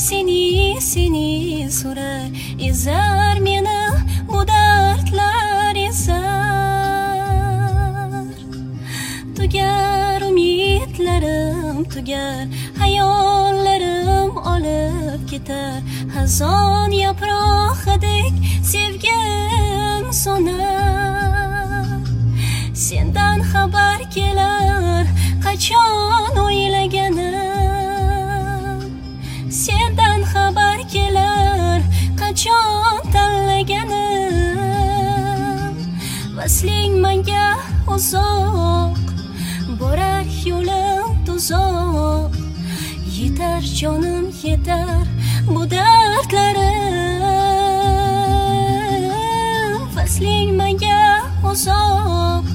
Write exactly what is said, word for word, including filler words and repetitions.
seni seni so'rar ezar meni bu dardlar ezar. Tugar umidlarim tugar, hayollarim olib ketar, xazon yaprog'idek sevgim so'nar. Sendan xabar kelar qachon o'ylaganim, sendan xabar kelar qachon tanlaganim. Vasling menga uzoq, borar yo'lim tuzoq, yetar jonim yetar bu dardlarim. Vasling menga uzoq,